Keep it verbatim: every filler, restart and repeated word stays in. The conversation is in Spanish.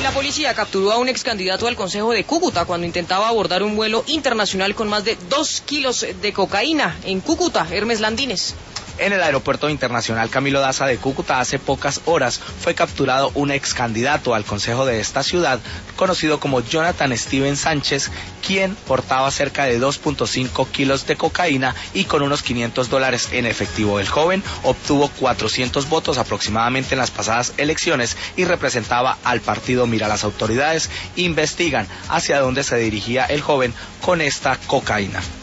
La policía capturó a un ex candidato al Consejo de Cúcuta cuando intentaba abordar un vuelo internacional con más de dos kilos de cocaína en Cúcuta. Hermes Landines. En el aeropuerto internacional Camilo Daza de Cúcuta hace pocas horas fue capturado un ex candidato al consejo de esta ciudad, conocido como Jonathan Steven Sánchez, quien portaba cerca de dos punto cinco kilos de cocaína y con unos quinientos dólares en efectivo. El joven obtuvo cuatrocientos votos aproximadamente en las pasadas elecciones y representaba al partido Mira. Las autoridades investigan hacia dónde se dirigía el joven con esta cocaína.